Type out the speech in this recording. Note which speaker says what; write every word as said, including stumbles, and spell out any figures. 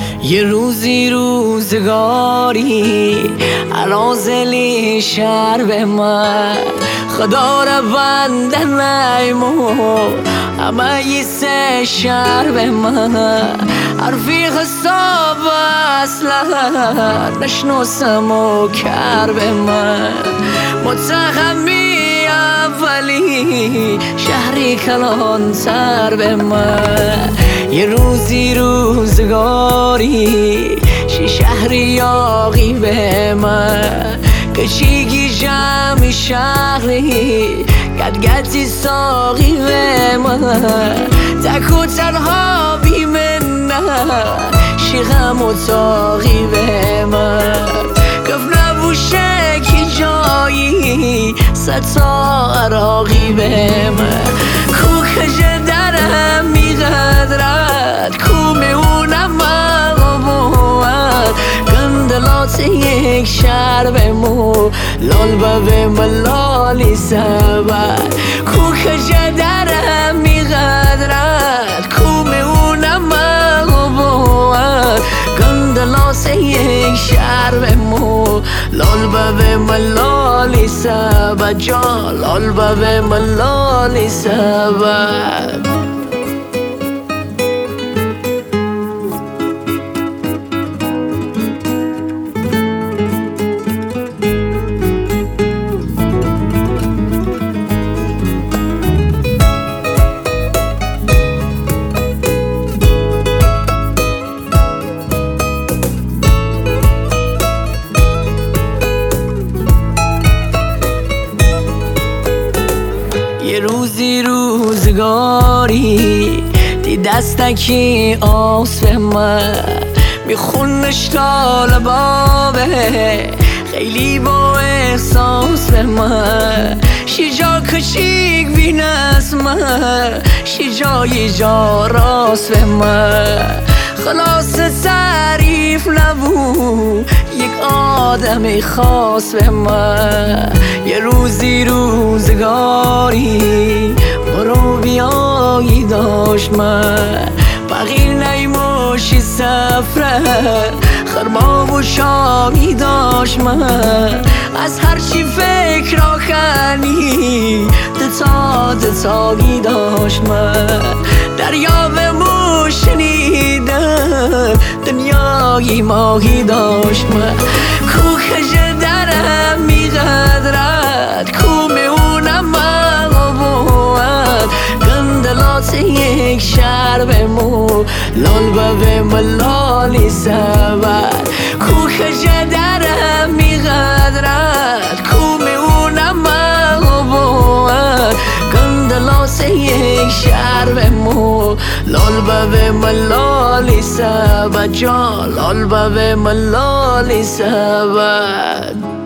Speaker 1: یه روزی روزگاری عرازلی شهر به من خدا رو بنده نیمو اما یه سه شهر به من حرفی خستاب اصلا نشناسم و کر به من متخمی اولی شهری کلان تر به من یه روزی روزگاری شی شهری یاقی به من کچیگی جمعی شهری گدگدی ساقی به من تک و تنها بی منه شی غم و تاقی به من گفت نبوشه کی جایی ستا عراقی به من کو کجه درم میقدرد کو میونم مقبوت گندلات یک شهر بمو لال به ملالی سبر کو کجه درم میقدرد کو میونم مقبوت گندلات یک شهر بمو لال به ملالی سبر جا لال به ملالی سبر یه روزی روزگاری دی دستکی آس به من میخونش طالبابه خیلی با احساس به من شی جا کچیک بین از من شی جای جا راست به من خلاص تعریف نبود یک آدم خاص به من یه روزی روزگاری برو بیایی داشت من بغیر نیموشی سفره خرباب و شامی داشت من از هرچی فکر را کنی دتا دتاگی داشت من دریا به موشنیدن دنیای ماهی داشت من کو کجه درم میقدرد کو میونم مقبوت گندلات یک شهر بمو لال به ملالی سبر کو کجه درم میقدرد کو میونم مقبوت گندلات یک شهر بمو لال به ملالی سبر جا لال به ملالی سبر